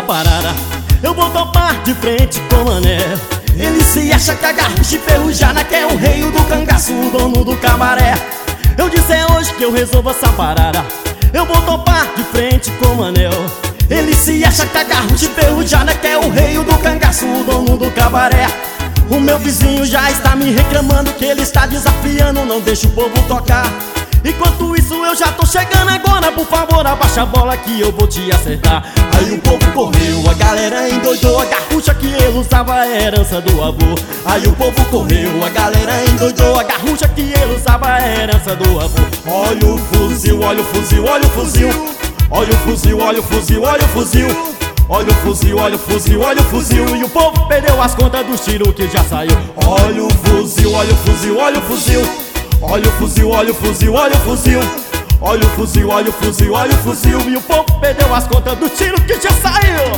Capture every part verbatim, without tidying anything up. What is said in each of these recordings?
parada, eu vou topar de frente com o mané. Ele se acha que a garrucha ferrujada, que é o rei do cangaço, o dono do cabaré. Eu disse é hoje que eu resolvo essa parada, eu vou topar de frente com o manel. Ele se acha que a garrucha ferrujada, que é o rei do cangaço, o dono do cabaré. O meu vizinho já está me reclamando que ele está desafiando, não deixa o povo tocar. Enquanto isso eu já tô chegando agora, por favor abaixa a bola que eu vou te acertar. Aí o povo correu, a galera endoidou, a garrucha que ele usava é herança do avô. Aí o povo correu, a galera endoidou, a garrucha que ele usava é herança do avô. Olha o fuzil, olha o fuzil, olha o fuzil. Olha o fuzil, olha o fuzil, olha o fuzil. Olha o fuzil, olha o fuzil, olha o fuzil. E o povo perdeu as contas dos tiros que já saiu. Olha o fuzil, olha o fuzil, olha o fuzil. Olha o fuzil, olha o fuzil, olha o fuzil. Olha o fuzil, olha o fuzil, olha o fuzil. E o povo perdeu as contas do tiro que já saiu.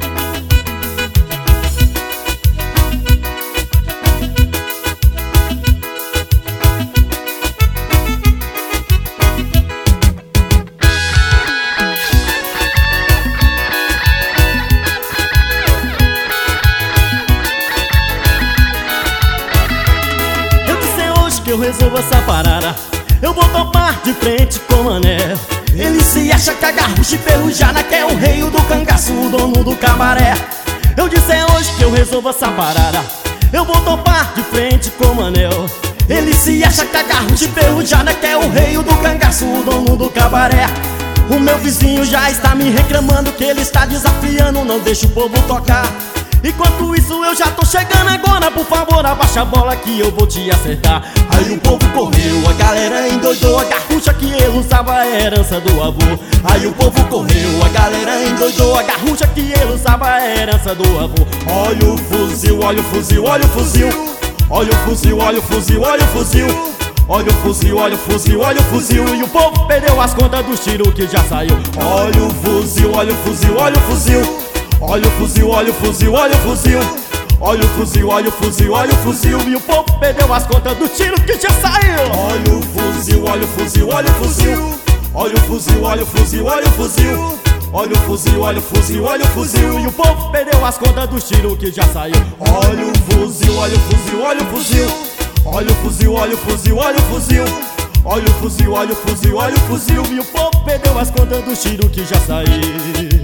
Eu resolvo essa parada, eu vou topar de frente com o mané. Ele se acha que a garrucha ferrujada, que é o rei do cangaço, o dono do cabaré. Eu disse é hoje que eu resolvo essa parada, eu vou topar de frente com o manel. Ele se acha que a garrucha ferrujada, que é o rei do cangaço, o dono do cabaré. O meu vizinho já está me reclamando que ele está desafiando, não deixa o povo tocar. Enquanto isso eu já tô chegando agora, por favor abaixa a bola que eu vou te acertar. Aí o povo correu, a galera endoidou, a garrucha que ele usava é herança do avô. Aí o povo correu, a galera endoidou, a garrucha que ele usava é herança do avô. Olha o fuzil, olha o fuzil, olha o fuzil. Olha o fuzil, olha o fuzil, olha o fuzil. Olha o fuzil, olha o fuzil, olha o fuzil. E o povo perdeu as contas dos tiros que já saiu. Olha o fuzil, olha o fuzil, olha o fuzil. Olha o fuzil, olha o fuzil, olha o fuzil. Olha o fuzil, olha o fuzil, olha o fuzil. E o povo perdeu as contas do tiro que já saiu. Olha o fuzil, olha o fuzil, olha o fuzil. Olha o fuzil, olha o fuzil, olha o fuzil. Olha o fuzil, olha o fuzil, olha o fuzil. E o povo perdeu as contas dos tiros que já saiu. Olha o fuzil, olha o fuzil, olha o fuzil. Olha o fuzil, olha o fuzil, olha o fuzil. Olha o fuzil, olha o fuzil, olha o fuzil. E o povo perdeu as contas dos tiros que já saiu.